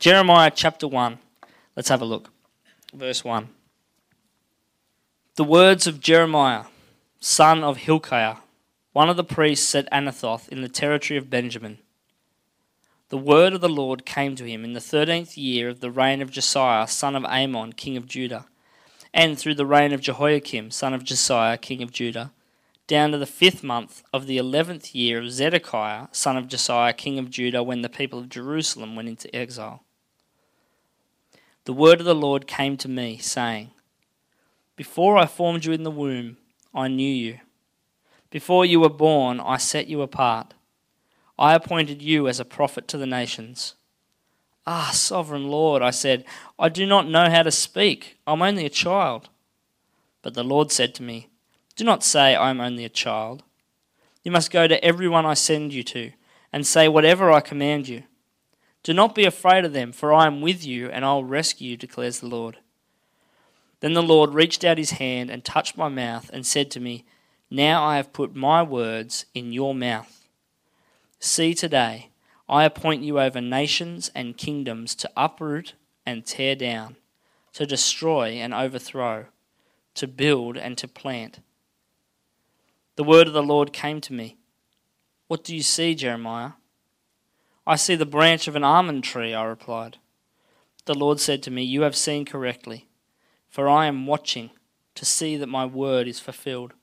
Jeremiah chapter 1. Let's have a look. Verse 1. The words of Jeremiah, son of Hilkiah, one of the priests at Anathoth in the territory of Benjamin. The word of the Lord came to him in the 13th year of the reign of Josiah, son of Amon, king of Judah, and through the reign of Jehoiakim, son of Josiah, king of Judah, down to the 5th month of the 11th year of Zedekiah, son of Josiah, king of Judah, when the people of Jerusalem went into exile. The word of the Lord came to me, saying, Before I formed you in the womb, I knew you. Before you were born, I set you apart. I appointed you as a prophet to the nations. Ah, sovereign Lord, I said, I do not know how to speak. I'm only a child. But the Lord said to me, Do not say I am only a child. You must go to everyone I send you to, and say whatever I command you. Do not be afraid of them, for I am with you, and I will rescue you, declares the Lord. Then the Lord reached out his hand and touched my mouth and said to me, Now I have put my words in your mouth. See, today I appoint you over nations and kingdoms to uproot and tear down, to destroy and overthrow, to build and to plant. The word of the Lord came to me. What do you see, Jeremiah? I see the branch of an almond tree, I replied. The Lord said to me, You have seen correctly, for I am watching to see that my word is fulfilled.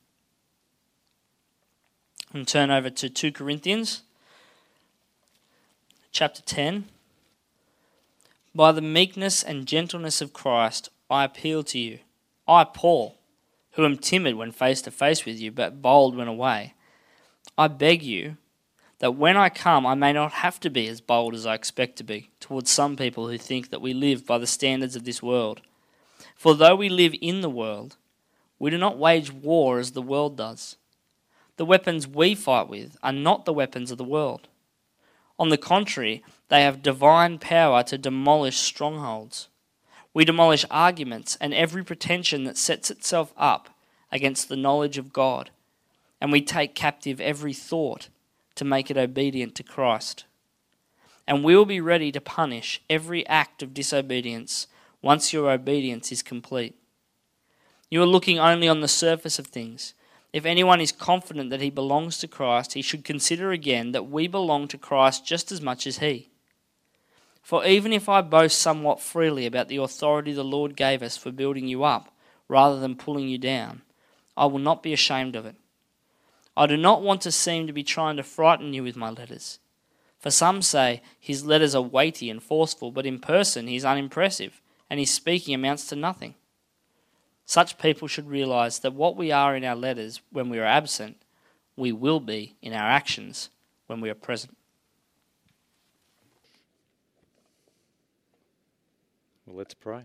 And turn over to 2 Corinthians, chapter 10. By the meekness and gentleness of Christ, I appeal to you. I, Paul, who am timid when face to face with you, but bold when away. I beg you that when I come, I may not have to be as bold as I expect to be towards some people who think that we live by the standards of this world. For though we live in the world, we do not wage war as the world does. The weapons we fight with are not the weapons of the world. On the contrary, they have divine power to demolish strongholds. We demolish arguments and every pretension that sets itself up against the knowledge of God, and we take captive every thought to make it obedient to Christ. And we will be ready to punish every act of disobedience once your obedience is complete. You are looking only on the surface of things. If anyone is confident that he belongs to Christ, he should consider again that we belong to Christ just as much as he. For even if I boast somewhat freely about the authority the Lord gave us for building you up rather than pulling you down, I will not be ashamed of it. I do not want to seem to be trying to frighten you with my letters. For some say his letters are weighty and forceful, but in person he is unimpressive, and his speaking amounts to nothing. Such people should realize that what we are in our letters when we are absent, we will be in our actions when we are present. Well, let's pray.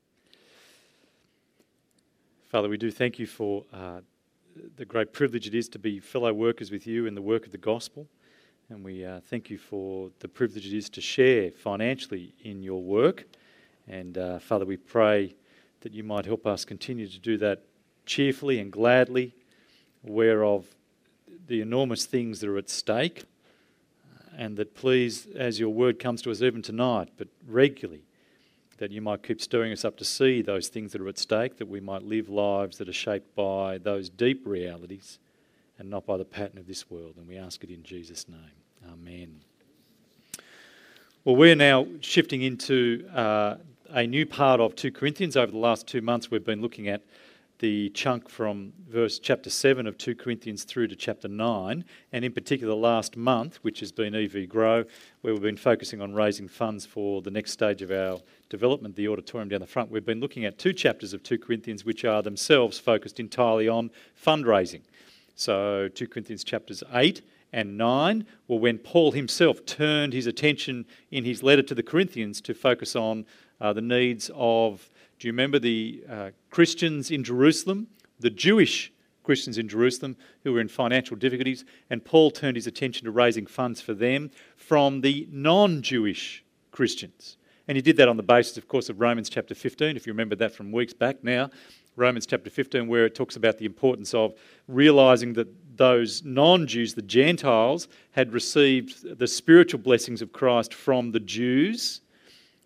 Father, we do thank you for the great privilege it is to be fellow workers with you in the work of the gospel. And we thank you for the privilege it is to share financially in your work. And Father, we pray that you might help us continue to do that cheerfully and gladly, aware of the enormous things that are at stake. And that please, as your word comes to us even tonight, but regularly, that you might keep stirring us up to see those things that are at stake, that we might live lives that are shaped by those deep realities and not by the pattern of this world. And we ask it in Jesus' name. Amen. Well, we're now shifting into a new part of 2 Corinthians. Over the last 2 months, we've been looking at the chunk from chapter 7 of 2 Corinthians through to chapter 9, and in particular last month, which has been EV Grow, where we've been focusing on raising funds for the next stage of our development, the auditorium down the front. We've been looking at 2 chapters of 2 Corinthians which are themselves focused entirely on fundraising. So 2 Corinthians chapters 8 and 9 were when Paul himself turned his attention in his letter to the Corinthians to focus on the needs of, do you remember the Christians in Jerusalem, the Jewish Christians in Jerusalem who were in financial difficulties, and Paul turned his attention to raising funds for them from the non-Jewish Christians. And he did that on the basis, of course, of Romans chapter 15, if you remember that from weeks back now. Romans chapter 15, where it talks about the importance of realising that those non-Jews, the Gentiles, had received the spiritual blessings of Christ from the Jews,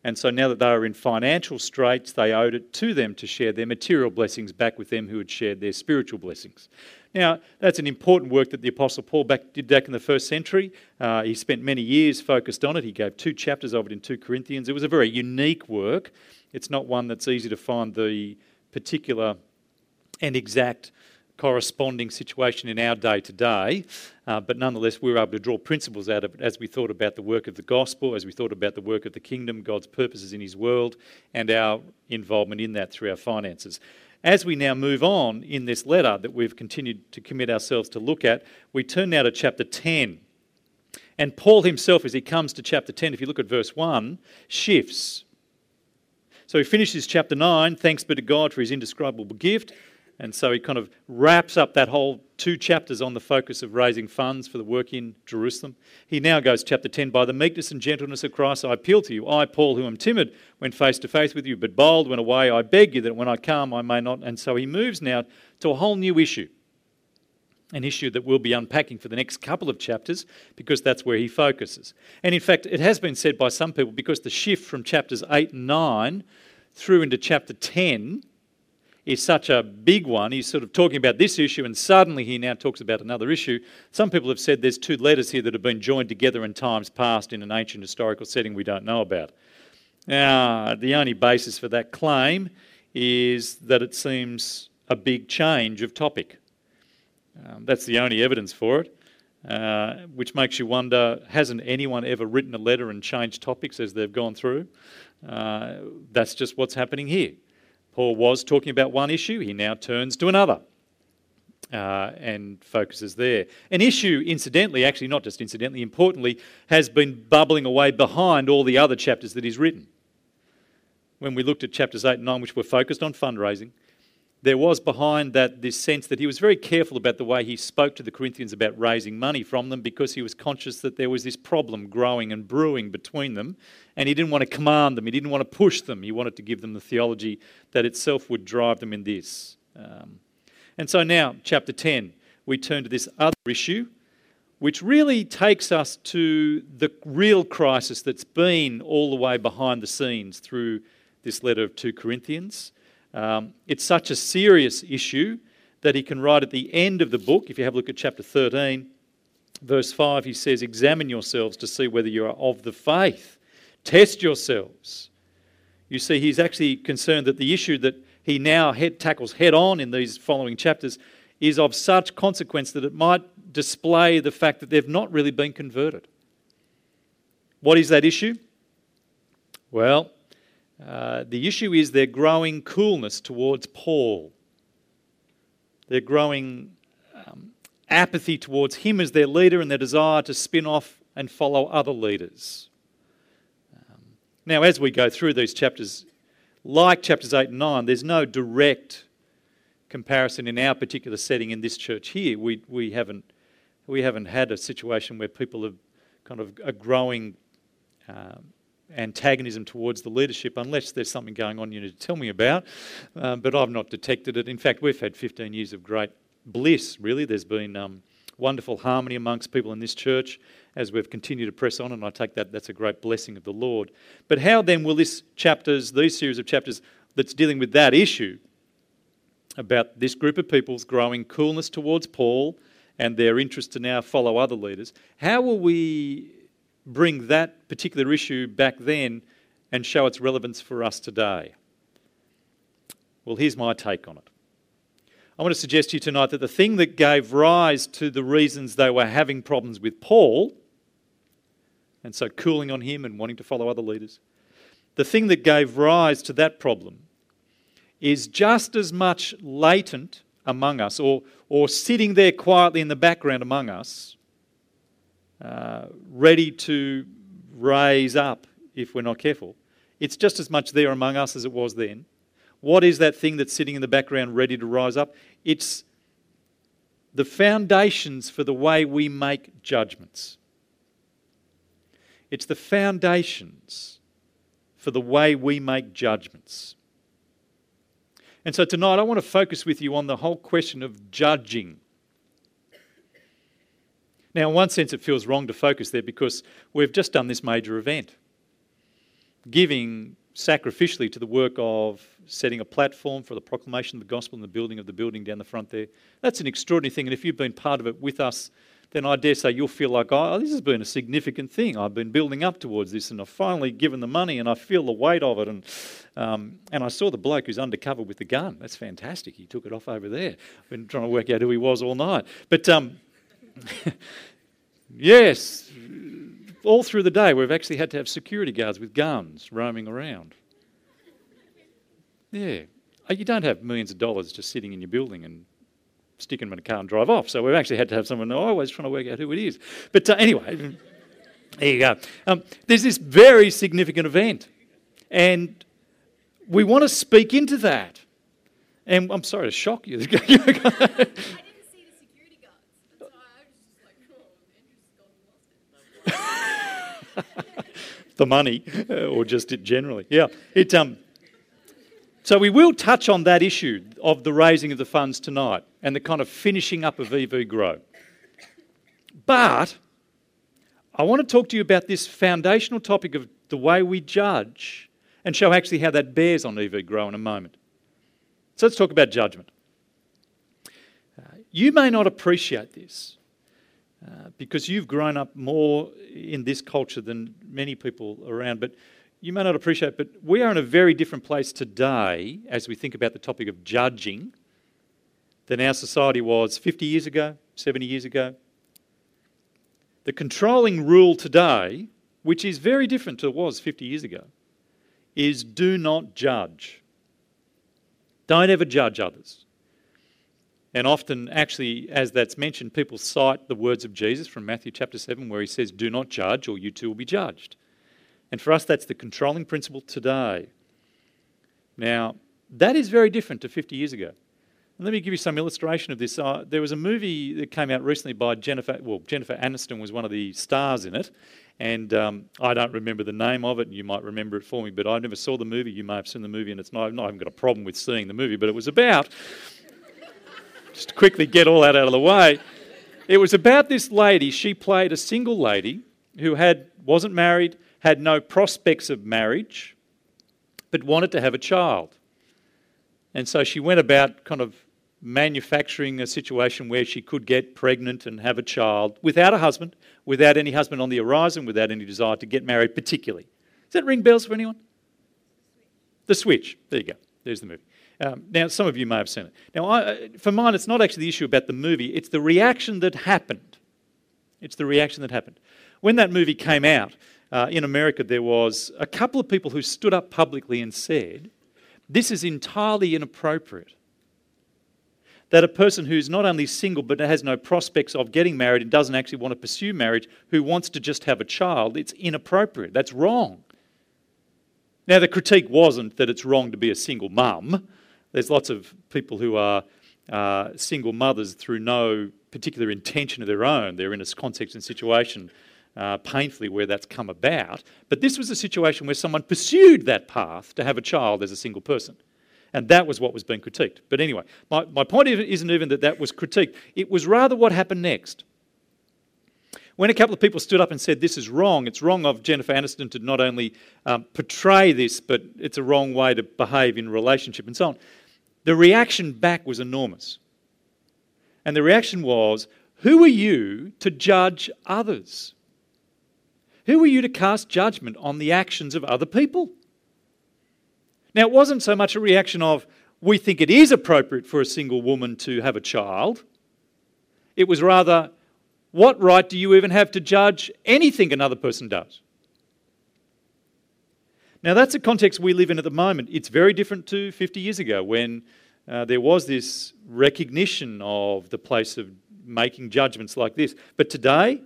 And so now that they were in financial straits, they owed it to them to share their material blessings back with them who had shared their spiritual blessings. Now, that's an important work that the Apostle Paul did back in the first century. He spent many years focused on it. He gave 2 chapters of it in 2 Corinthians. It was a very unique work. It's not one that's easy to find the particular and exact corresponding situation in our day to day, but nonetheless we were able to draw principles out of it as we thought about the work of the gospel, as we thought about the work of the kingdom, God's purposes in his world, and our involvement in that through our finances. As we now move on in this letter that we've continued to commit ourselves to look at, we turn now to chapter 10. And Paul himself, as he comes to chapter 10, if you look at verse 1, shifts. So he finishes chapter 9, thanks be to God for his indescribable gift. And so he kind of wraps up that whole 2 chapters on the focus of raising funds for the work in Jerusalem. He now goes chapter 10, by the meekness and gentleness of Christ I appeal to you. I, Paul, who am timid, went face to face with you, but bold when away. I beg you that when I come I may not. And so he moves now to a whole new issue. An issue that we'll be unpacking for the next couple of chapters because that's where he focuses. And in fact, it has been said by some people because the shift from chapters 8 and 9 through into chapter 10 is such a big one. He's sort of talking about this issue and suddenly he now talks about another issue. Some people have said there's 2 letters here that have been joined together in times past in an ancient historical setting we don't know about. Now, the only basis for that claim is that it seems a big change of topic. That's the only evidence for it, which makes you wonder, hasn't anyone ever written a letter and changed topics as they've gone through? That's just what's happening here. Paul was talking about one issue, he now turns to another and focuses there. An issue, incidentally, actually not just incidentally, importantly, has been bubbling away behind all the other chapters that he's written. When we looked at chapters 8 and 9, which were focused on fundraising, there was behind that this sense that he was very careful about the way he spoke to the Corinthians about raising money from them because he was conscious that there was this problem growing and brewing between them and he didn't want to command them, he didn't want to push them, he wanted to give them the theology that itself would drive them in this. And so now, chapter 10, we turn to this other issue which really takes us to the real crisis that's been all the way behind the scenes through this letter of 2 Corinthians. It's such a serious issue that he can write at the end of the book, if you have a look at chapter 13, verse 5, he says, examine yourselves to see whether you are of the faith. Test yourselves. You see, he's actually concerned that the issue that he now tackles head on in these following chapters is of such consequence that it might display the fact that they've not really been converted. What is that issue? Well, the issue is their growing coolness towards Paul. Their growing apathy towards him as their leader and their desire to spin off and follow other leaders. Now, as we go through these chapters, like chapters 8 and 9, there's no direct comparison in our particular setting in this church here. We haven't had a situation where people have kind of a growing antagonism towards the leadership, unless there's something going on you need to tell me about, but I've not detected it. In fact, we've had 15 years of great bliss, really. There's been wonderful harmony amongst people in this church as we've continued to press on, and I take that's a great blessing of the Lord. But how then will these series of chapters that's dealing with that issue about this group of people's growing coolness towards Paul and their interest to now follow other leaders, how will we bring that particular issue back then and show its relevance for us today? Well, here's my take on it. I want to suggest to you tonight that the thing that gave rise to the reasons they were having problems with Paul, and so cooling on him and wanting to follow other leaders, the thing that gave rise to that problem is just as much latent among us or sitting there quietly in the background among us, ready to raise up if we're not careful. It's just as much there among us as it was then. What is that thing that's sitting in the background ready to rise up? It's the foundations for the way we make judgments. It's the foundations for the way we make judgments. And so tonight I want to focus with you on the whole question of judging. Now, in one sense, it feels wrong to focus there because we've just done this major event. giving sacrificially to the work of setting a platform for the proclamation of the gospel and the building of the building down the front there. That's an extraordinary thing, and if you've been part of it with us, then I dare say you'll feel like, oh, this has been a significant thing. I've been building up towards this, and I've finally given the money, and I feel the weight of it. And I saw the bloke who's undercover with the gun. That's fantastic. He took it off over there. I've been trying to work out who he was all night. But yes, all through the day we've actually had to have security guards with guns roaming around. Yeah. You don't have millions of dollars just sitting in your building and stick them in a car and drive off. So we've actually had to have someone always trying to work out who it is. But anyway, there you go. There's this very significant event, and we want to speak into that. And I'm sorry to shock you. I didn't see the security guards. So I was just like, oh, Andrew's gone and lost it. The money, or just it generally. Yeah. So we will touch on that issue of the raising of the funds tonight and the kind of finishing up of EV Grow. But I want to talk to you about this foundational topic of the way we judge and show actually how that bears on EV Grow in a moment. So let's talk about judgment. You may not appreciate this because you've grown up more in this culture than many people around, but you may not appreciate, but we are in a very different place today as we think about the topic of judging than our society was 50 years ago, 70 years ago. The controlling rule today, which is very different to it was 50 years ago, is do not judge. Don't ever judge others. And often, actually, as that's mentioned, people cite the words of Jesus from Matthew chapter 7 where he says, do not judge or you too will be judged. And for us, that's the controlling principle today. Now, that is very different to 50 years ago. And let me give you some illustration of this. There was a movie that came out recently by Jennifer Aniston was one of the stars in it. And I don't remember the name of it, and you might remember it for me, but I never saw the movie. You may have seen the movie, and I haven't got a problem with seeing the movie, but it was about, just to quickly get all that out of the way, it was about this lady. She played a single lady who wasn't married, had no prospects of marriage, but wanted to have a child. And so she went about kind of manufacturing a situation where she could get pregnant and have a child without a husband, without any husband on the horizon, without any desire to get married particularly. Does that ring bells for anyone? The Switch. There you go. There's the movie. Now, some of you may have seen it. Now, for mine, it's not actually the issue about the movie. It's the reaction that happened. It's the reaction that happened. When that movie came out, in America, there was a couple of people who stood up publicly and said, this is entirely inappropriate. That a person who's not only single but has no prospects of getting married and doesn't actually want to pursue marriage, who wants to just have a child, it's inappropriate. That's wrong. Now, the critique wasn't that it's wrong to be a single mum. There's lots of people who are single mothers through no particular intention of their own. They're in a context and situation painfully where that's come about. But this was a situation where someone pursued that path to have a child as a single person. And that was what was being critiqued. But anyway, my point isn't even that was critiqued. It was rather what happened next. When a couple of people stood up and said, this is wrong, it's wrong of Jennifer Aniston to not only portray this, but it's a wrong way to behave in relationship and so on, the reaction back was enormous. And the reaction was, who are you to judge others? Who are you to cast judgment on the actions of other people? Now, it wasn't so much a reaction of, we think it is appropriate for a single woman to have a child. It was rather, what right do you even have to judge anything another person does? Now, that's a context we live in at the moment. It's very different to 50 years ago when there was this recognition of the place of making judgments like this. But today,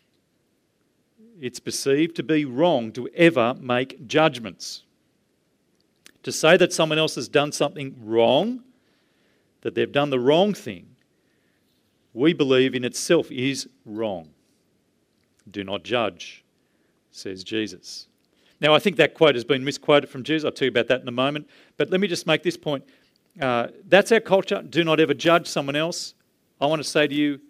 it's perceived to be wrong to ever make judgments. To say that someone else has done something wrong, that they've done the wrong thing, we believe in itself is wrong. Do not judge, says Jesus. Now, I think that quote has been misquoted from Jesus. I'll tell you about that in a moment. But let me just make this point. That's our culture. Do not ever judge someone else. I want to say to you,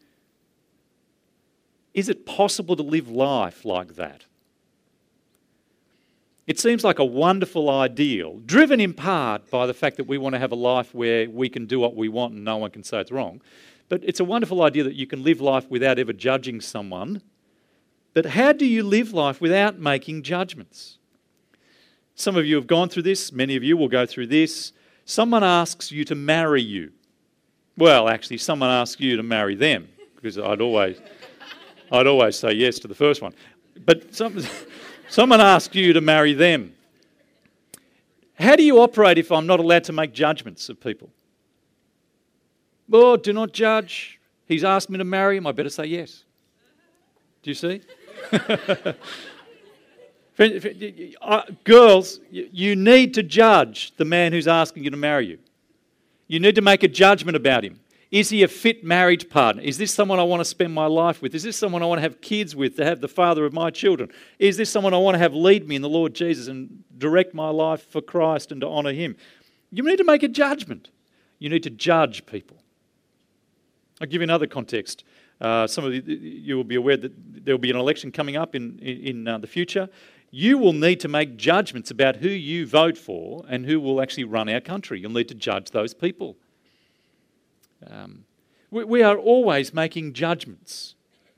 is it possible to live life like that? It seems like a wonderful ideal, driven in part by the fact that we want to have a life where we can do what we want and no one can say it's wrong. But it's a wonderful idea that you can live life without ever judging someone. But how do you live life without making judgments? Some of you have gone through this. Many of you will go through this. Someone asks you to marry you. Well, actually, someone asks you to marry them, because I'd always say yes to the first one. But someone asks you to marry them. How do you operate if I'm not allowed to make judgments of people? Oh, do not judge. He's asked me to marry him. I better say yes. Do you see? Girls, you need to judge the man who's asking you to marry you. You need to make a judgment about him. Is he a fit marriage partner? Is this someone I want to spend my life with? Is this someone I want to have kids with, to have the father of my children? Is this someone I want to have lead me in the Lord Jesus and direct my life for Christ and to honour him? You need to make a judgment. You need to judge people. I'll give you another context. Some of you will be aware that there will be an election coming up in the future. You will need to make judgments about who you vote for and who will actually run our country. You'll need to judge those people. We are always making judgments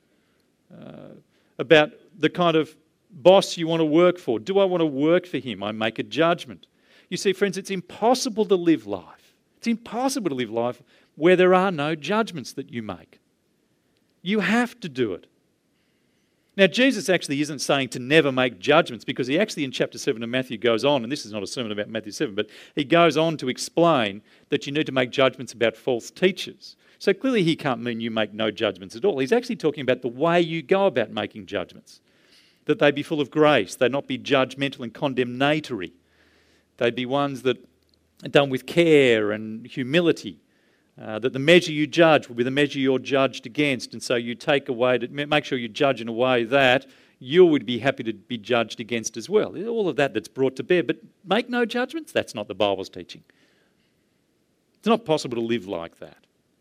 about the kind of boss you want to work for. Do I want to work for him? I make a judgment. You see, friends, it's impossible to live life. It's impossible to live life where there are no judgments that you make. You have to do it. Now, Jesus actually isn't saying to never make judgments, because he actually in chapter 7 of Matthew goes on, and this is not a sermon about Matthew 7, but he goes on to explain that you need to make judgments about false teachers. So clearly he can't mean you make no judgments at all. He's actually talking about the way you go about making judgments, that they be full of grace, they not be judgmental and condemnatory. They be ones that are done with care and humility. That the measure you judge will be the measure you're judged against, and so you take away to make sure you judge in a way that you would be happy to be judged against as well. All of that's brought to bear, but make no judgments. That's not the Bible's teaching. It's not possible to live like that.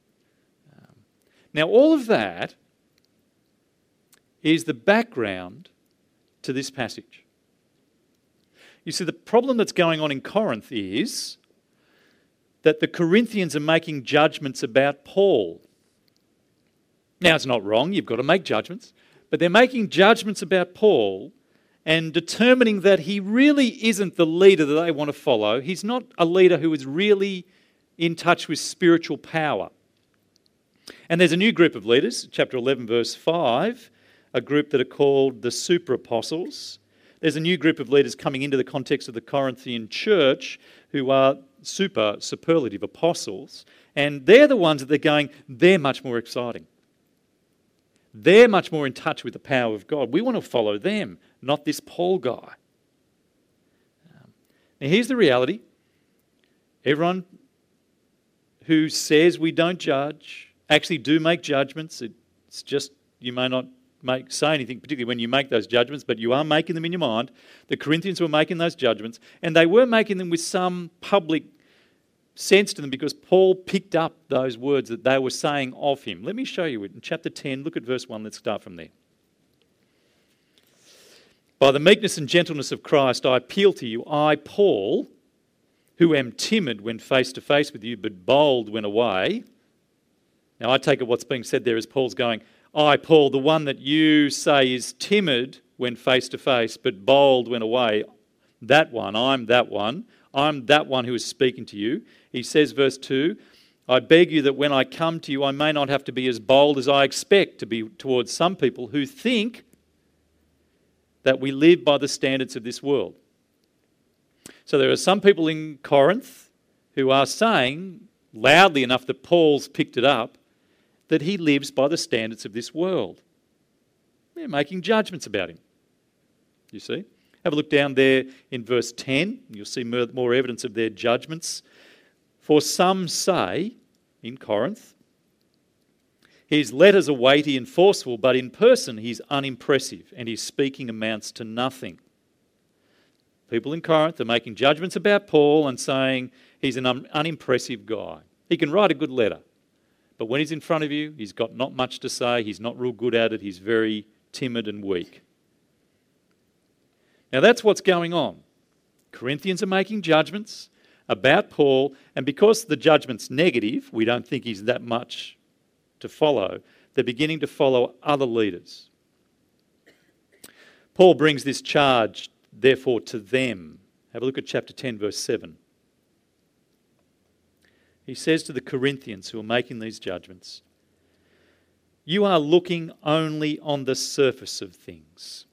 Now, all of that is the background to this passage. You see, the problem that's going on in Corinth is that the Corinthians are making judgments about Paul. Now, it's not wrong, you've got to make judgments, but they're making judgments about Paul and determining that he really isn't the leader that they want to follow. He's not a leader who is really in touch with spiritual power. And there's a new group of leaders, chapter 11, verse 5, a group that are called the super apostles. There's a new group of leaders coming into the context of the Corinthian church who are superlative apostles, and they're the ones that they're going, they're much more exciting. They're much more in touch with the power of God. We want to follow them, not this Paul guy. Now here's the reality. Everyone who says we don't judge actually do make judgments. It's just you may not say anything, particularly when you make those judgments, but you are making them in your mind. The Corinthians were making those judgments, and they were making them with some public sense to them because Paul picked up those words that they were saying of him. Let me show you it in chapter 10. Look at verse 1. Let's start from there. By the meekness and gentleness of Christ, I appeal to you, I, Paul, who am timid when face to face with you, but bold when away. Now, I take it what's being said there is Paul's going, I, Paul, the one that you say is timid when face to face, but bold when away, that one, I'm that one who is speaking to you. He says, verse 2, I beg you that when I come to you, I may not have to be as bold as I expect to be towards some people who think that we live by the standards of this world. So there are some people in Corinth who are saying, loudly enough that Paul's picked it up, that he lives by the standards of this world. They're making judgments about him. You see? Have a look down there in verse 10. You'll see more evidence of their judgments. For some say, in Corinth, his letters are weighty and forceful, but in person he's unimpressive and his speaking amounts to nothing. People in Corinth are making judgments about Paul and saying he's an unimpressive guy. He can write a good letter, but when he's in front of you, he's got not much to say, he's not real good at it, he's very timid and weak. Now that's what's going on. Corinthians are making judgments about Paul, and because the judgment's negative, we don't think he's that much to follow, they're beginning to follow other leaders. Paul brings this charge, therefore, to them. Have a look at chapter 10, verse 7. He says to the Corinthians who are making these judgments, "You are looking only on the surface of things."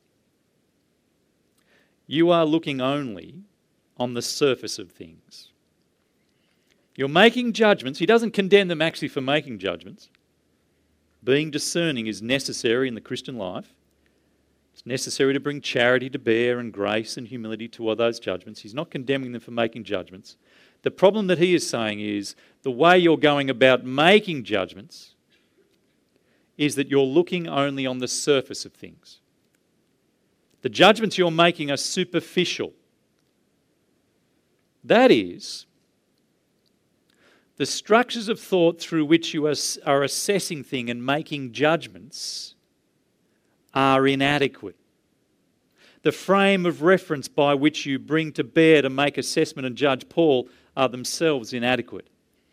You are looking only on the surface of things. You're making judgments. He doesn't condemn them actually for making judgments. Being discerning is necessary in the Christian life. It's necessary to bring charity to bear and grace and humility to all those judgments. He's not condemning them for making judgments. The problem that he is saying is the way you're going about making judgments is that you're looking only on the surface of things. The judgments you're making are superficial. That is, the structures of thought through which you are assessing things and making judgments are inadequate. The frame of reference by which you bring to bear to make assessment and judge Paul are themselves inadequate.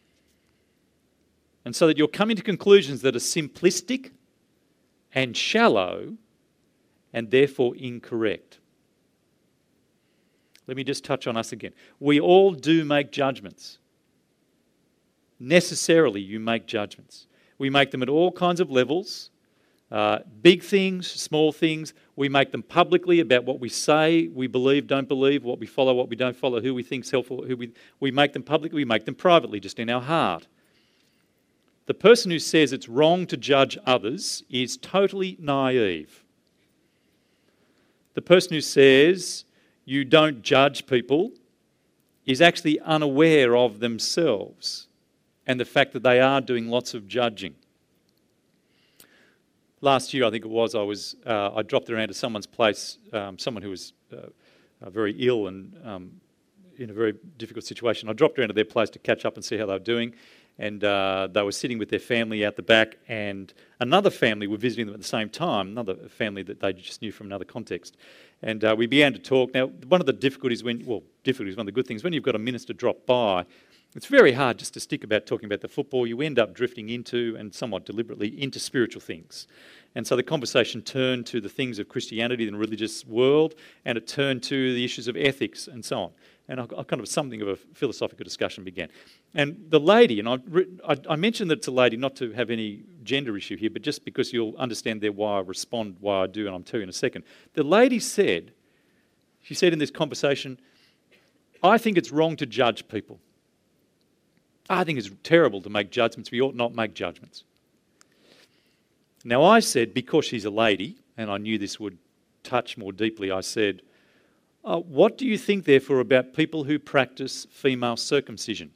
And so that you're coming to conclusions that are simplistic and shallow and therefore incorrect. Let me just touch on us again. We all do make judgments. Necessarily, you make judgments. We make them at all kinds of levels. Big things, small things. We make them publicly about what we say, we believe, don't believe, what we follow, what we don't follow, who we think's helpful, we make them publicly, we make them privately, just in our heart. The person who says it's wrong to judge others is totally naive. The person who says you don't judge people is actually unaware of themselves and the fact that they are doing lots of judging. Last year, I think it was, I dropped around to someone's place, someone who was very ill and in a very difficult situation. I dropped around to their place to catch up and see how they were doing. And they were sitting with their family out the back, and another family were visiting them at the same time, another family that they just knew from another context. And we began to talk. Now, one of the difficulties, one of the good things, when you've got a minister drop by, it's very hard just to stick about talking about the football. You end up drifting into, and somewhat deliberately, into spiritual things. And so the conversation turned to the things of Christianity and the religious world, and it turned to the issues of ethics and so on. And kind of something of a philosophical discussion began. And the lady, and I mentioned that it's a lady not to have any gender issue here, but just because you'll understand there why I respond, why I do, and I'll tell you in a second. The lady said, she said in this conversation, "I think it's wrong to judge people. I think it's terrible to make judgments. We ought not make judgments." Now I said, because she's a lady, and I knew this would touch more deeply, I said, "What do you think, therefore, about people who practice female circumcision?"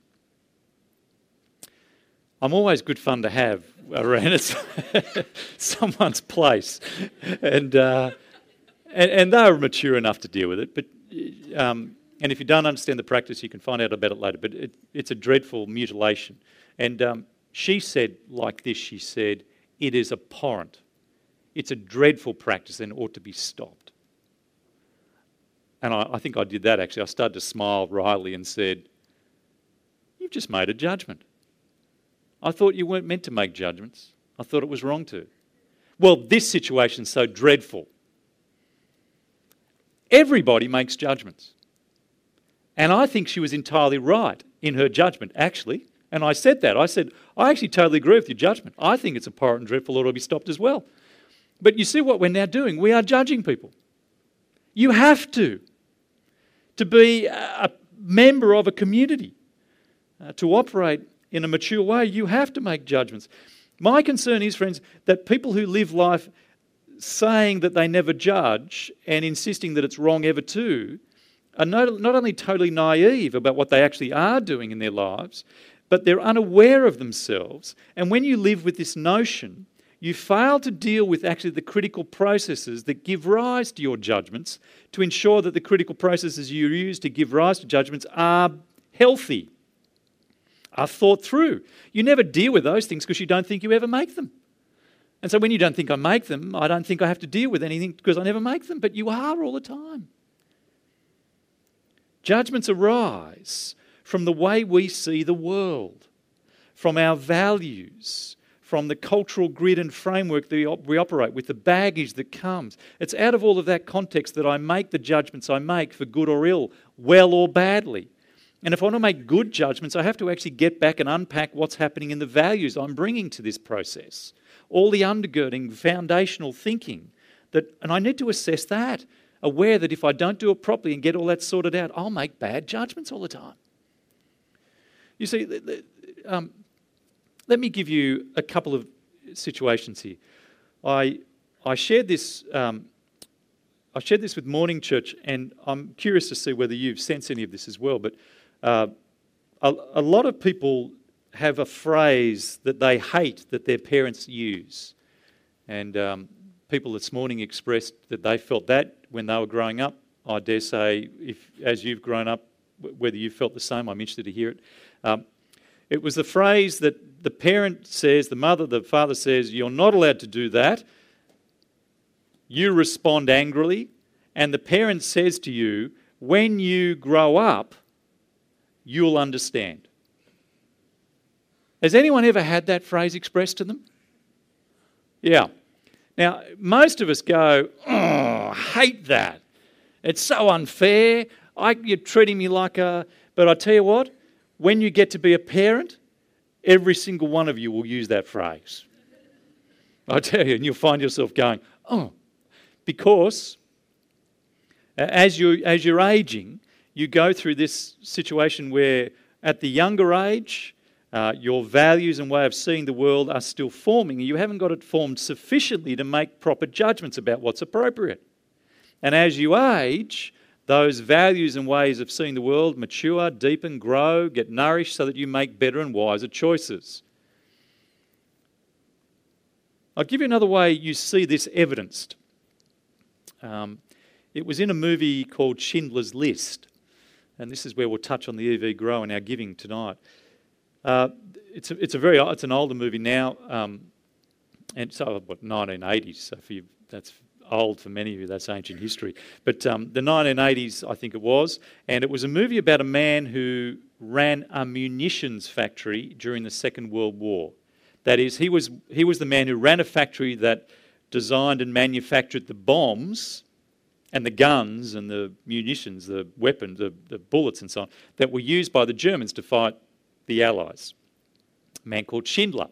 I'm always good fun to have around someone's place, and they're mature enough to deal with it. But and if you don't understand the practice, you can find out about it later. But it's a dreadful mutilation. And she said like this. She said, "It is abhorrent. It's a dreadful practice and ought to be stopped." And I think I did that actually. I started to smile wryly and said, "You've just made a judgment. I thought you weren't meant to make judgments. I thought it was wrong to." Well, this situation's so dreadful. Everybody makes judgments. And I think she was entirely right in her judgment, actually. And I said that. I said, "I actually totally agree with your judgment. I think it's abhorrent and dreadful, ought to be stopped as well." But you see what we're now doing? We are judging people. You have to be a member of a community, to operate in a mature way, you have to make judgments. My concern is, friends, that people who live life saying that they never judge and insisting that it's wrong ever to are not only totally naive about what they actually are doing in their lives, but they're unaware of themselves. And when you live with this notion, you fail to deal with actually the critical processes that give rise to your judgments to ensure that the critical processes you use to give rise to judgments are healthy, are thought through. You never deal with those things because you don't think you ever make them. And so when you don't think I make them, I don't think I have to deal with anything because I never make them, but you are all the time. Judgments arise from the way we see the world, from our values, from the cultural grid and framework that we operate with, the baggage that comes. It's out of all of that context that I make the judgments I make for good or ill, well or badly. And if I want to make good judgments, I have to actually get back and unpack what's happening in the values I'm bringing to this process. All the undergirding, foundational thinking. And I need to assess that, aware that if I don't do it properly and get all that sorted out, I'll make bad judgments all the time. You see, let me give you a couple of situations here. I shared this with Morning Church, and I'm curious to see whether you've sensed any of this as well. But a lot of people have a phrase that they hate that their parents use, and people this morning expressed that they felt that when they were growing up. I dare say, if as you've grown up, whether you felt the same, I'm interested to hear it. It was the phrase that the parent says, the mother, the father says, you're not allowed to do that. You respond angrily, and the parent says to you, when you grow up, you'll understand. Has anyone ever had that phrase expressed to them? Yeah. Now, most of us go, oh, I hate that. It's so unfair. You're treating me like a... But I tell you what, when you get to be a parent, every single one of you will use that phrase. I tell you, and you'll find yourself going, oh, because as you're aging, you go through this situation where at the younger age, your values and way of seeing the world are still forming, and you haven't got it formed sufficiently to make proper judgments about what's appropriate. And as you age, those values and ways of seeing the world mature, deepen, grow, get nourished so that you make better and wiser choices. I'll give you another way you see this evidenced. It was in a movie called Schindler's List, and this is where we'll touch on the EV Grow in our giving tonight. It's an older movie now, and so 1980s. So that's old for many of you. That's ancient history. But the 1980s, I think it was, and it was a movie about a man who ran a munitions factory during the Second World War. That is, he was the man who ran a factory that designed and manufactured the bombs and the guns and the munitions, the weapons, the bullets and so on, that were used by the Germans to fight the Allies. A man called Schindler.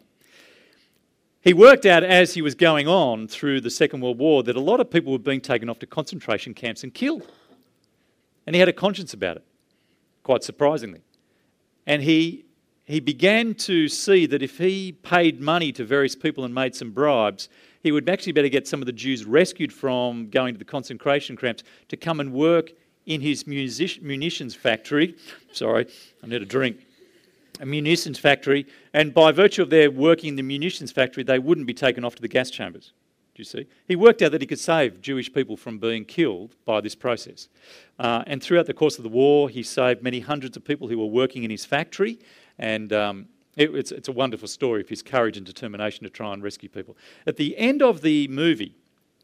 He worked out as he was going on through the Second World War that a lot of people were being taken off to concentration camps and killed. And he had a conscience about it, quite surprisingly. And he began to see that if he paid money to various people and made some bribes, he would actually better get some of the Jews rescued from going to the concentration camps to come and work in his munitions factory. Sorry, I need a drink. A munitions factory, and by virtue of their working in the munitions factory, they wouldn't be taken off to the gas chambers. Do you see? He worked out that he could save Jewish people from being killed by this process. And throughout the course of the war, he saved many hundreds of people who were working in his factory, and it's a wonderful story of his courage and determination to try and rescue people. At the end of the movie,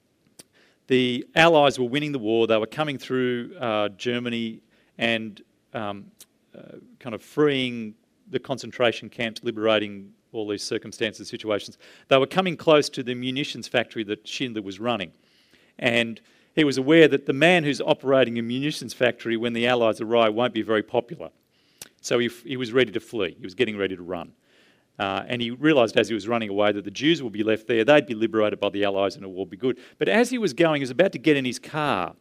the Allies were winning the war. They were coming through Germany and kind of freeing the concentration camps, liberating all these circumstances, situations. They were coming close to the munitions factory that Schindler was running. And he was aware that the man who's operating a munitions factory when the Allies arrive won't be very popular. So he was ready to flee. He was getting ready to run. And he realised as he was running away that the Jews would be left there, they'd be liberated by the Allies and it will be good. But as he was going, he was about to get in his car.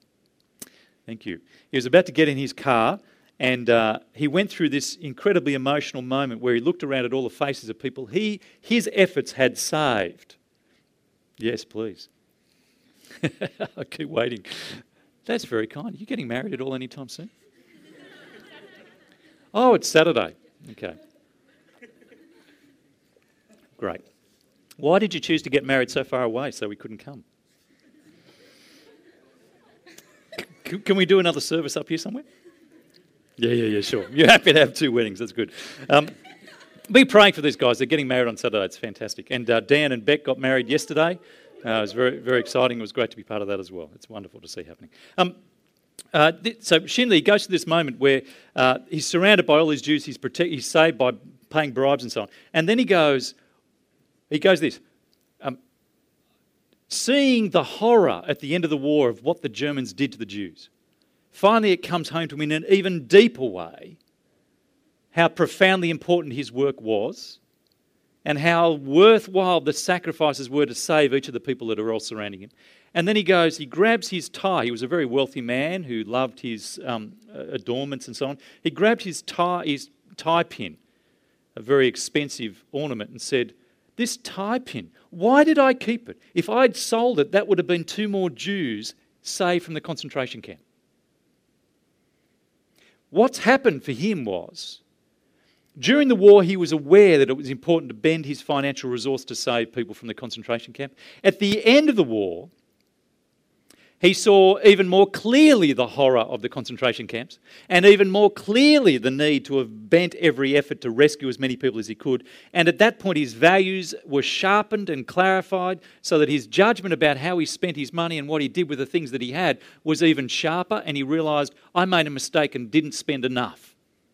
Thank you. He was about to get in his car, and he went through this incredibly emotional moment where he looked around at all the faces of people his efforts had saved. Yes, please. I keep waiting. That's very kind. Are you getting married at all anytime soon? Oh, it's Saturday. Okay. Great. Why did you choose to get married so far away so we couldn't come? Can we do another service up here somewhere? Yeah, sure. You're happy to have two weddings. That's good. Be praying for these guys. They're getting married on Saturday. It's fantastic. And Dan and Beck got married yesterday. It was very, very exciting. It was great to be part of that as well. It's wonderful to see happening. So Shinley goes to this moment where he's surrounded by all his Jews. He's saved by paying bribes and so on. And then he goes this. Seeing the horror at the end of the war of what the Germans did to the Jews, finally it comes home to him in an even deeper way how profoundly important his work was and how worthwhile the sacrifices were to save each of the people that are all surrounding him. And then he grabs his tie. He was a very wealthy man who loved his adornments and so on. He grabbed his tie pin, a very expensive ornament, and said, "This tie pin, why did I keep it? If I'd sold it, that would have been 2 more Jews saved from the concentration camp." What's happened for him was, during the war, he was aware that it was important to bend his financial resource to save people from the concentration camp. At the end of the war, he saw even more clearly the horror of the concentration camps and even more clearly the need to have bent every effort to rescue as many people as he could. And at that point, his values were sharpened and clarified so that his judgment about how he spent his money and what he did with the things that he had was even sharper, and he realised, I made a mistake and didn't spend enough.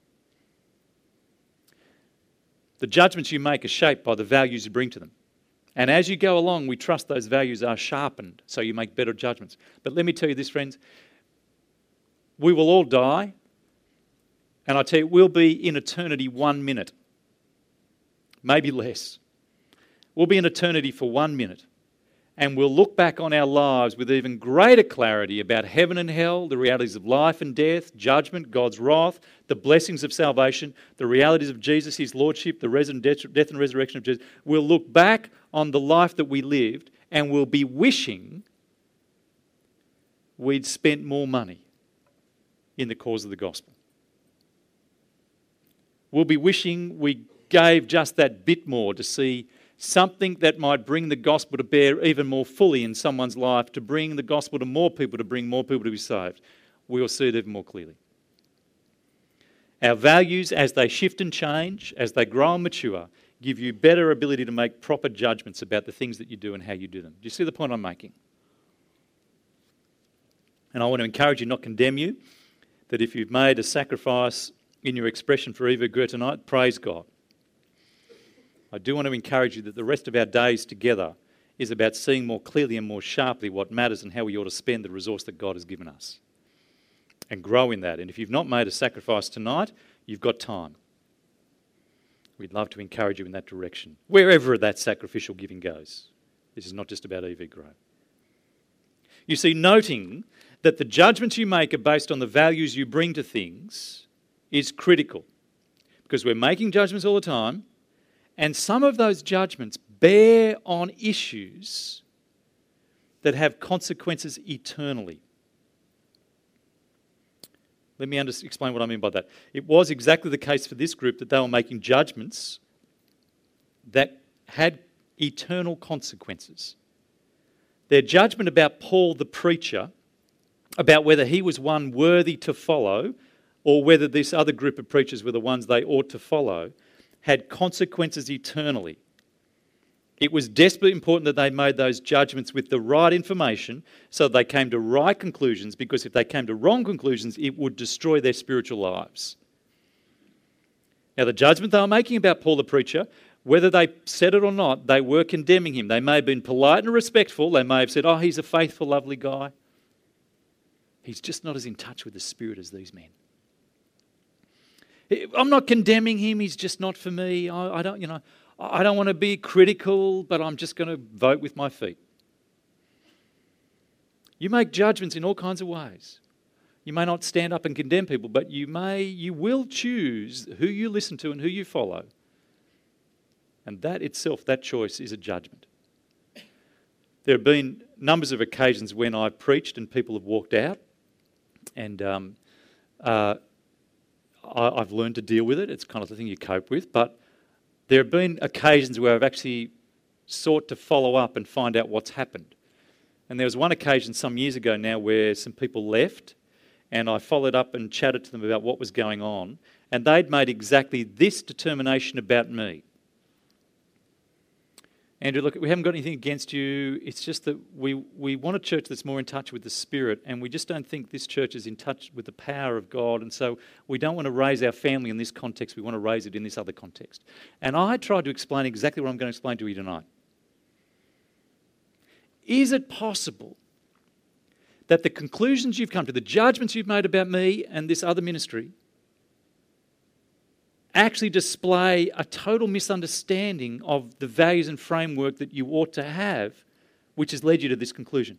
The judgments you make are shaped by the values you bring to them. And as you go along, we trust those values are sharpened so you make better judgments. But let me tell you this, friends. We will all die. And I tell you, we'll be in eternity 1 minute. Maybe less. We'll be in eternity for 1 minute. And we'll look back on our lives with even greater clarity about heaven and hell, the realities of life and death, judgment, God's wrath, the blessings of salvation, the realities of Jesus, his lordship, the death and resurrection of Jesus. We'll look back on the life that we lived and we'll be wishing we'd spent more money in the cause of the gospel. We'll be wishing we gave just that bit more to see something that might bring the gospel to bear even more fully in someone's life, to bring the gospel to more people, to bring more people to be saved. We'll see it even more clearly. Our values, as they shift and change, as they grow and mature, give you better ability to make proper judgments about the things that you do and how you do them. Do you see the point I'm making? And I want to encourage you, not condemn you, that if you've made a sacrifice in your expression for Eva Gur tonight, praise God. I do want to encourage you that the rest of our days together is about seeing more clearly and more sharply what matters and how we ought to spend the resource that God has given us. And grow in that. And if you've not made a sacrifice tonight, you've got time. We'd love to encourage you in that direction, wherever that sacrificial giving goes. This is not just about EV Grow. You see, noting that the judgments you make are based on the values you bring to things is critical. Because we're making judgments all the time, and some of those judgments bear on issues that have consequences eternally. Let me explain what I mean by that. It was exactly the case for this group that they were making judgments that had eternal consequences. Their judgment about Paul the preacher, about whether he was one worthy to follow or whether this other group of preachers were the ones they ought to follow, had consequences eternally. It was desperately important that they made those judgments with the right information so they came to right conclusions, because if they came to wrong conclusions, it would destroy their spiritual lives. Now, the judgment they were making about Paul the preacher, whether they said it or not, they were condemning him. They may have been polite and respectful. They may have said, oh, he's a faithful, lovely guy. He's just not as in touch with the Spirit as these men. I'm not condemning him. He's just not for me. I don't want to be critical, but I'm just going to vote with my feet. You make judgments in all kinds of ways. You may not stand up and condemn people, but you will choose who you listen to and who you follow. And that itself, that choice, is a judgment. There have been numbers of occasions when I've preached and people have walked out, and I've learned to deal with it. It's kind of the thing you cope with. But there have been occasions where I've actually sought to follow up and find out what's happened. And there was one occasion some years ago now where some people left, and I followed up and chatted to them about what was going on, and they'd made exactly this determination about me. Andrew, look, we haven't got anything against you. It's just that we want a church that's more in touch with the Spirit, and we just don't think this church is in touch with the power of God, and so we don't want to raise our family in this context. We want to raise it in this other context. And I tried to explain exactly what I'm going to explain to you tonight. Is it possible that the conclusions you've come to, the judgments you've made about me and this other ministry, actually display a total misunderstanding of the values and framework that you ought to have, which has led you to this conclusion?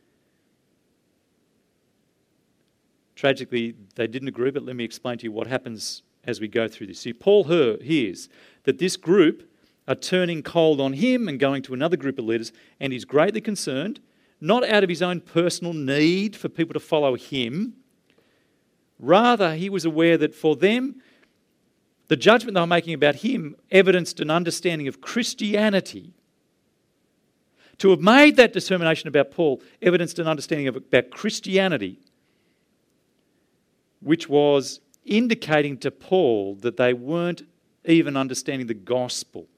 Tragically, they didn't agree, but let me explain to you what happens as we go through this. See, Paul hears that this group are turning cold on him and going to another group of leaders, and he's greatly concerned, not out of his own personal need for people to follow him. Rather, he was aware that for them, the judgment they were making about him evidenced an understanding of Christianity. To have made that determination about Paul evidenced an understanding about Christianity, which was indicating to Paul that they weren't even understanding the gospel.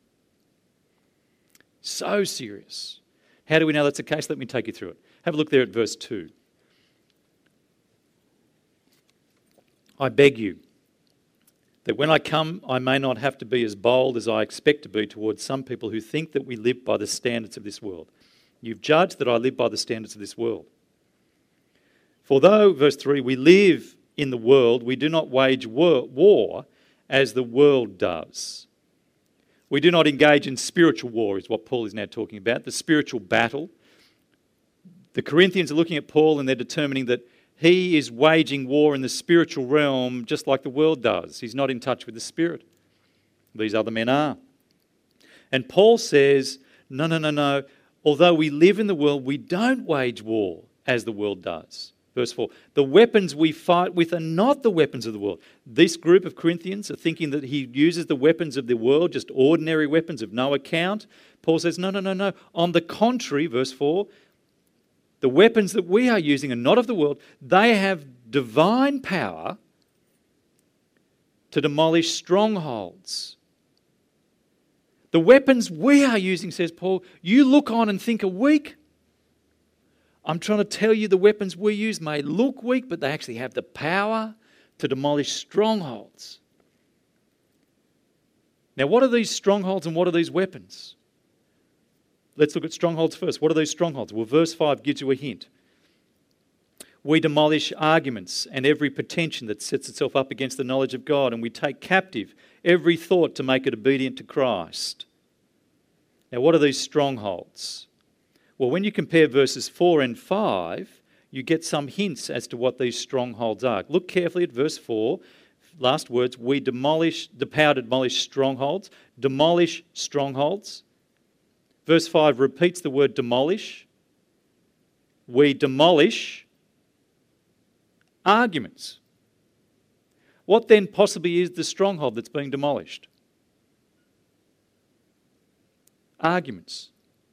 So serious. How do we know that's the case? Let me take you through it. Have a look there at verse 2. I beg you that when I come, I may not have to be as bold as I expect to be towards some people who think that we live by the standards of this world. You've judged that I live by the standards of this world. For though, verse 3, we live in the world, we do not wage war as the world does. We do not engage in spiritual war, is what Paul is now talking about, the spiritual battle. The Corinthians are looking at Paul and they're determining that he is waging war in the spiritual realm just like the world does. He's not in touch with the Spirit. These other men are. And Paul says, no. Although we live in the world, we don't wage war as the world does. Verse 4, the weapons we fight with are not the weapons of the world. This group of Corinthians are thinking that he uses the weapons of the world, just ordinary weapons of no account. Paul says, no. On the contrary, verse 4, the weapons that we are using are not of the world. They have divine power to demolish strongholds. The weapons we are using, says Paul, you look on and think are weak. I'm trying to tell you the weapons we use may look weak, but they actually have the power to demolish strongholds. Now, what are these strongholds and what are these weapons? Let's look at strongholds first. What are these strongholds? Well, verse 5 gives you a hint. We demolish arguments and every pretension that sets itself up against the knowledge of God, and we take captive every thought to make it obedient to Christ. Now, what are these strongholds? Well, when you compare verses 4 and 5, you get some hints as to what these strongholds are. Look carefully at verse 4. Last words, we demolish, the power to demolish strongholds. Demolish strongholds. Verse 5 repeats the word demolish. We demolish arguments. What then possibly is the stronghold that's being demolished? Arguments.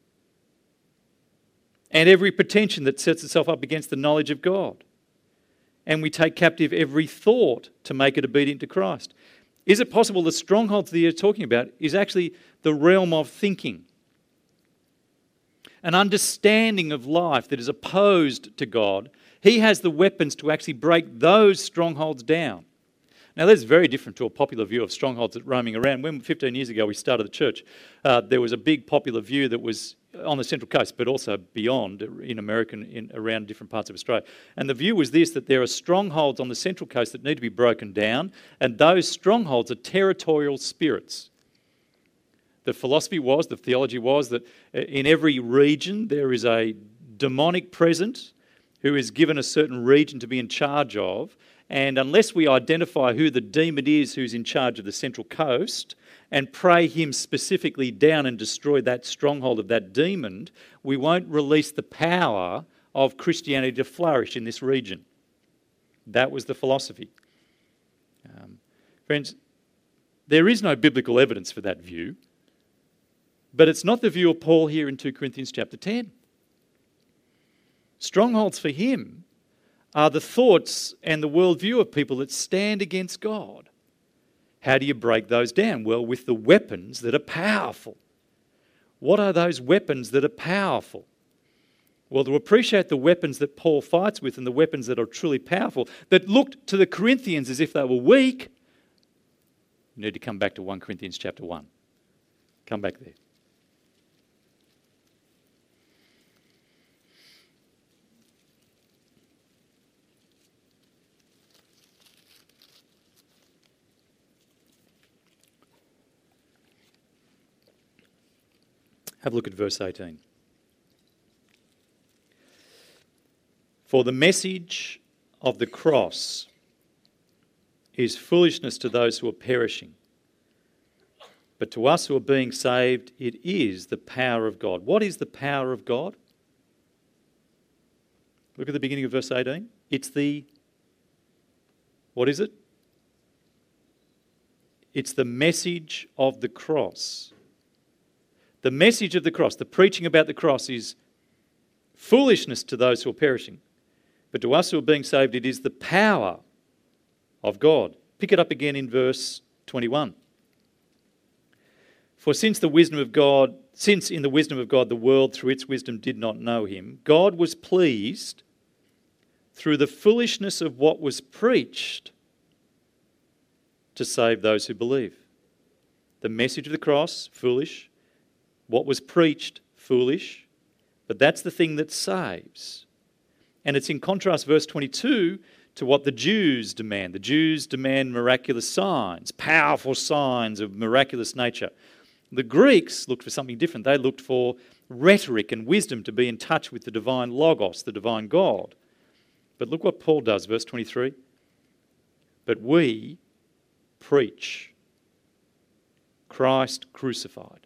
And every pretension that sets itself up against the knowledge of God. And we take captive every thought to make it obedient to Christ. Is it possible the strongholds that you're talking about is actually the realm of thinking? An understanding of life that is opposed to God. He has the weapons to actually break those strongholds down. Now, that's very different to a popular view of strongholds that roaming around. When 15 years ago we started the church, there was a big popular view that was on the Central Coast, but also beyond in America, around different parts of Australia. And the view was this, that there are strongholds on the Central Coast that need to be broken down, and those strongholds are territorial spirits. The philosophy was, the theology was, that in every region there is a demonic presence who is given a certain region to be in charge of, and unless we identify who the demon is who's in charge of the Central Coast and pray him specifically down and destroy that stronghold of that demon, we won't release the power of Christianity to flourish in this region. That was the philosophy. Friends, there is no biblical evidence for that view, but it's not the view of Paul here in 2 Corinthians chapter 10. Strongholds for him are the thoughts and the worldview of people that stand against God. How do you break those down? Well, with the weapons that are powerful. What are those weapons that are powerful? Well, to appreciate the weapons that Paul fights with and the weapons that are truly powerful, that looked to the Corinthians as if they were weak, you need to come back to 1 Corinthians chapter 1. Come back there. Have a look at verse 18. For the message of the cross is foolishness to those who are perishing, but to us who are being saved, it is the power of God. What is the power of God? Look at the beginning of verse 18. What is it? It's the message of the cross. The message of the cross, the preaching about the cross, is foolishness to those who are perishing. But to us who are being saved, it is the power of God. Pick it up again in verse 21. For since in the wisdom of God the world through its wisdom did not know him, God was pleased through the foolishness of what was preached to save those who believe. The message of the cross, foolish. What was preached, foolish. But that's the thing that saves. And it's in contrast, verse 22, to what the Jews demand. The Jews demand miraculous signs, powerful signs of miraculous nature. The Greeks looked for something different. They looked for rhetoric and wisdom to be in touch with the divine Logos, the divine God. But look what Paul does, verse 23. But we preach Christ crucified.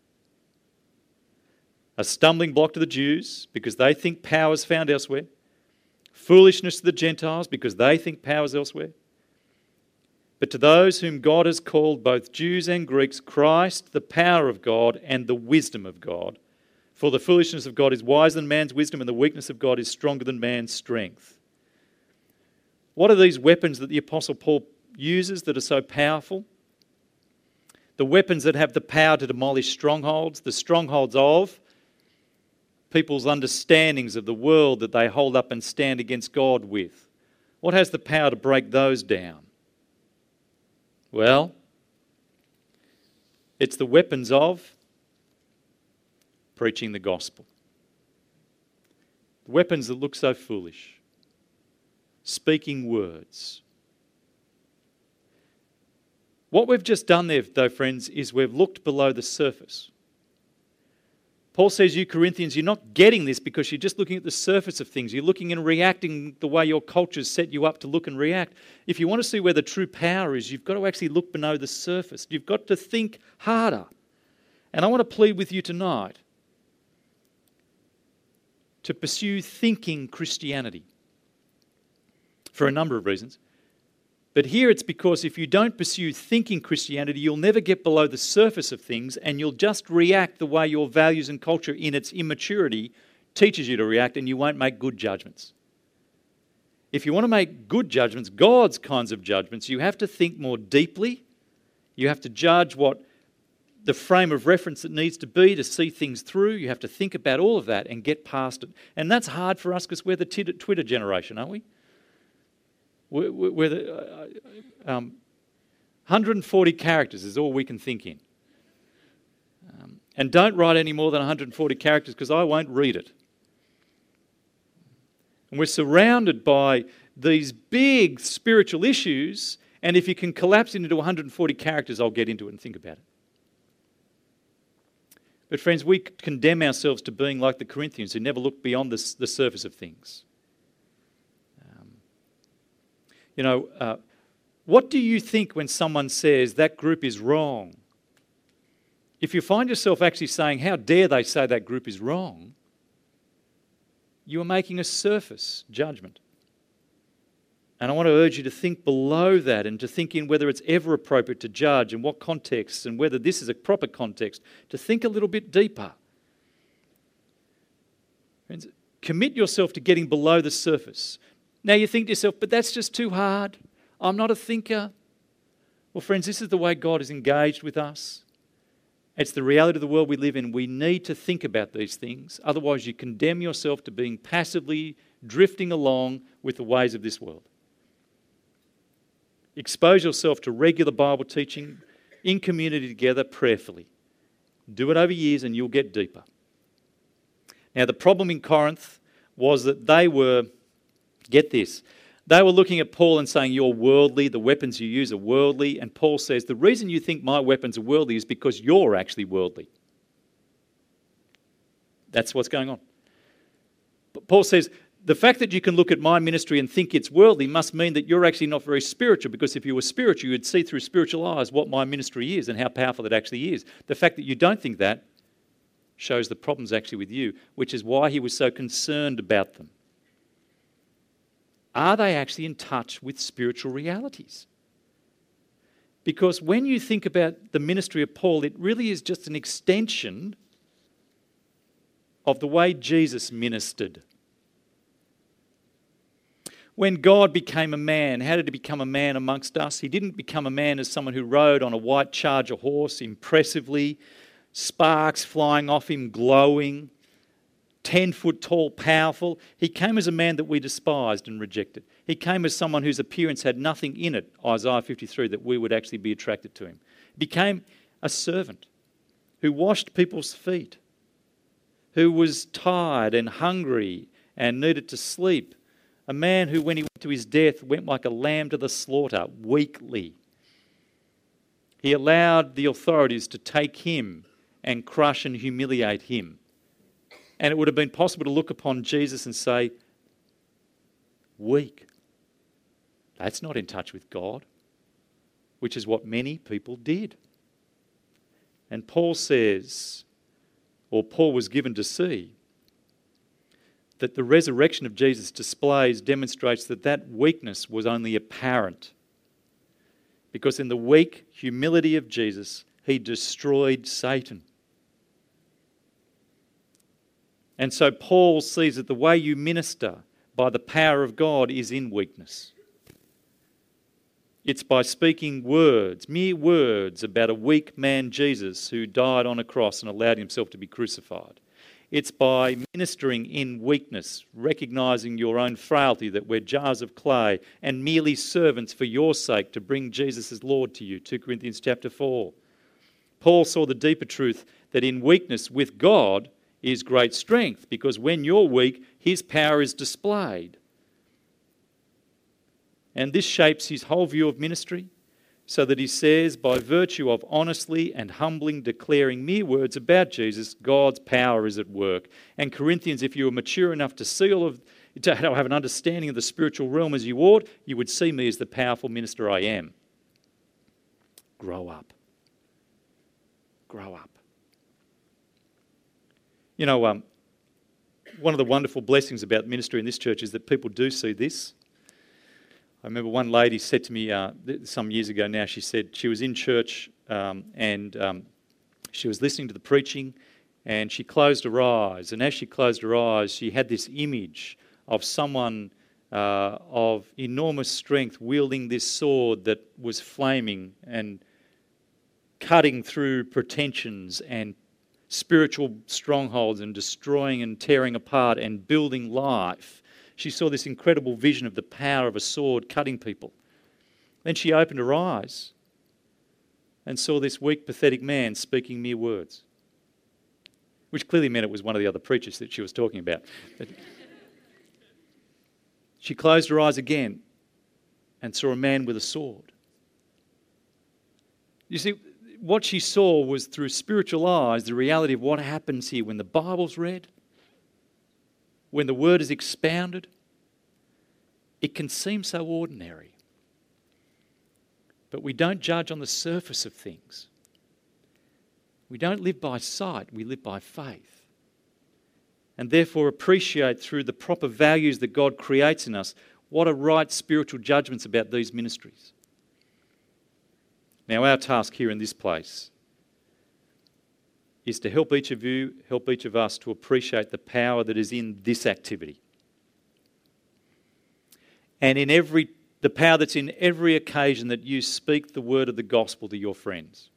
A stumbling block to the Jews because they think power is found elsewhere. Foolishness to the Gentiles because they think power is elsewhere. But to those whom God has called, both Jews and Greeks, Christ, the power of God and the wisdom of God. For the foolishness of God is wiser than man's wisdom, and the weakness of God is stronger than man's strength. What are these weapons that the Apostle Paul uses that are so powerful? The weapons that have the power to demolish strongholds, the strongholds of people's understandings of the world that they hold up and stand against God with. What has the power to break those down? Well, it's the weapons of preaching the gospel. The weapons that look so foolish. Speaking words. What we've just done there, though, friends, is we've looked below the surface. Paul says, you Corinthians, you're not getting this because you're just looking at the surface of things. You're looking and reacting the way your culture's set you up to look and react. If you want to see where the true power is, you've got to actually look below the surface. You've got to think harder. And I want to plead with you tonight to pursue thinking Christianity for a number of reasons. But here it's because if you don't pursue thinking Christianity, you'll never get below the surface of things and you'll just react the way your values and culture in its immaturity teaches you to react, and you won't make good judgments. If you want to make good judgments, God's kinds of judgments, you have to think more deeply. You have to judge what the frame of reference it needs to be to see things through. You have to think about all of that and get past it. And that's hard for us because we're the Twitter generation, aren't we? We're the 140 characters is all we can think in. And don't write any more than 140 characters because I won't read it. And we're surrounded by these big spiritual issues, and if you can collapse it into 140 characters, I'll get into it and think about it. But friends, we condemn ourselves to being like the Corinthians who never look beyond the surface of things. What do you think when someone says that group is wrong? If you find yourself actually saying, how dare they say that group is wrong, you are making a surface judgment. And I want to urge you to think below that and to think in whether it's ever appropriate to judge and what contexts and whether this is a proper context, to think a little bit deeper. Friends, commit yourself to getting below the surface. Now you think to yourself, but that's just too hard. I'm not a thinker. Well, friends, this is the way God is engaged with us. It's the reality of the world we live in. We need to think about these things. Otherwise, you condemn yourself to being passively drifting along with the ways of this world. Expose yourself to regular Bible teaching in community together prayerfully. Do it over years and you'll get deeper. Now, the problem in Corinth was that they were, get this, they were looking at Paul and saying, you're worldly, the weapons you use are worldly. And Paul says, the reason you think my weapons are worldly is because you're actually worldly. That's what's going on. But Paul says, the fact that you can look at my ministry and think it's worldly must mean that you're actually not very spiritual, because if you were spiritual, you'd see through spiritual eyes what my ministry is and how powerful it actually is. The fact that you don't think that shows the problem's actually with you, which is why he was so concerned about them. Are they actually in touch with spiritual realities? Because when you think about the ministry of Paul, it really is just an extension of the way Jesus ministered. When God became a man, how did he become a man amongst us? He didn't become a man as someone who rode on a white charger horse impressively, sparks flying off him, glowing, 10-foot tall, powerful. He came as a man that we despised and rejected. He came as someone whose appearance had nothing in it, Isaiah 53, that we would actually be attracted to him. He became a servant who washed people's feet, who was tired and hungry and needed to sleep. A man who, when he went to his death, went like a lamb to the slaughter, weakly. He allowed the authorities to take him and crush and humiliate him. And it would have been possible to look upon Jesus and say, weak. That's not in touch with God, which is what many people did. And Paul says, or Paul was given to see, that the resurrection of Jesus demonstrates that that weakness was only apparent. Because in the weak humility of Jesus, he destroyed Satan. And so Paul sees that the way you minister by the power of God is in weakness. It's by speaking words, mere words, about a weak man, Jesus, who died on a cross and allowed himself to be crucified. It's by ministering in weakness, recognising your own frailty, that we're jars of clay and merely servants for your sake to bring Jesus as Lord to you, 2 Corinthians chapter 4. Paul saw the deeper truth that in weakness with God is great strength, because when you're weak, his power is displayed. And this shapes his whole view of ministry, so that he says, by virtue of honestly and humbling declaring mere words about Jesus, God's power is at work. And Corinthians, if you are mature enough to see to have an understanding of the spiritual realm as you ought, you would see me as the powerful minister I am. Grow up. Grow up. You know, one of the wonderful blessings about ministry in this church is that people do see this. I remember one lady said to me some years ago now, she said she was in church and she was listening to the preaching, and she closed her eyes. And as she closed her eyes, she had this image of someone of enormous strength wielding this sword that was flaming and cutting through pretensions and spiritual strongholds and destroying and tearing apart and building life. She saw this incredible vision of the power of a sword cutting people. Then she opened her eyes and saw this weak, pathetic man speaking mere words, which clearly meant it was one of the other preachers that she was talking about. But she closed her eyes again and saw a man with a sword. You see, what she saw was, through spiritual eyes, the reality of what happens here when the Bible's read, when the Word is expounded. It can seem so ordinary. But we don't judge on the surface of things. We don't live by sight, we live by faith. And therefore appreciate, through the proper values that God creates in us, what are right spiritual judgments about these ministries. Now, our task here in this place is to help each of you, help each of us to appreciate the power that is in this activity. and in the power that's in every occasion that you speak the word of the gospel to your friends.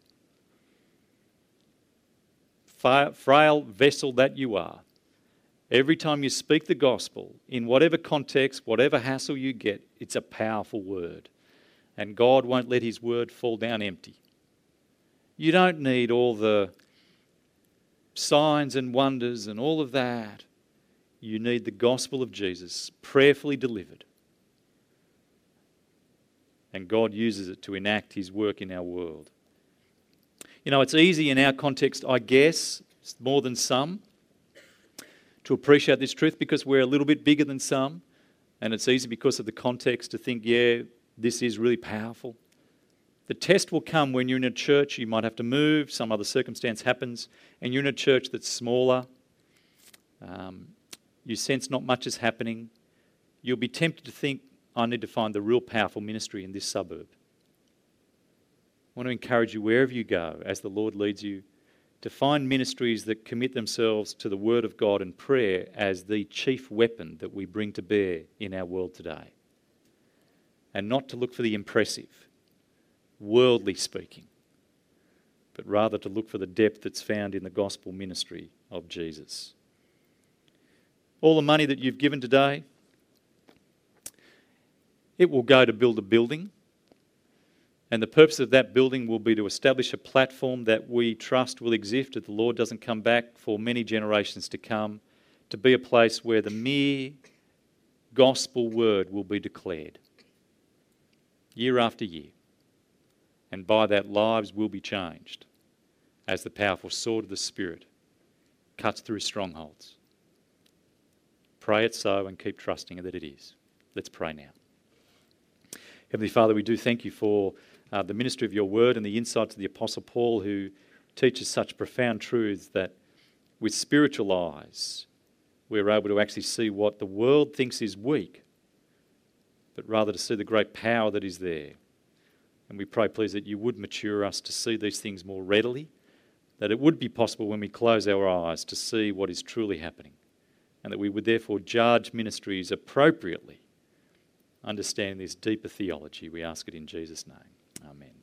Frail vessel that you are, every time you speak the gospel, in whatever context, whatever hassle you get, it's a powerful word. And God won't let his word fall down empty. You don't need all the signs and wonders and all of that. You need the gospel of Jesus prayerfully delivered. And God uses it to enact his work in our world. You know, it's easy in our context, I guess, more than some, to appreciate this truth because we're a little bit bigger than some. And it's easy because of the context to think, yeah, this is really powerful. The test will come when you're in a church, you might have to move, some other circumstance happens, and you're in a church that's smaller. You sense not much is happening. You'll be tempted to think, I need to find the real powerful ministry in this suburb. I want to encourage you wherever you go, as the Lord leads you, to find ministries that commit themselves to the Word of God and prayer as the chief weapon that we bring to bear in our world today. And not to look for the impressive, worldly speaking, but rather to look for the depth that's found in the gospel ministry of Jesus. All the money that you've given today, it will go to build a building. And the purpose of that building will be to establish a platform that we trust will exist if the Lord doesn't come back for many generations to come, to be a place where the mere gospel word will be declared year after year. And by that, lives will be changed as the powerful sword of the Spirit cuts through strongholds. Pray it so and keep trusting that it is. Let's pray now. Heavenly Father, we do thank you for the ministry of your word and the insights of the Apostle Paul, who teaches such profound truths that with spiritual eyes we're able to actually see what the world thinks is weak, but rather to see the great power that is there. And we pray, please, that you would mature us to see these things more readily, that it would be possible when we close our eyes to see what is truly happening, and that we would therefore judge ministries appropriately, understanding this deeper theology. We ask it in Jesus' name. Amen.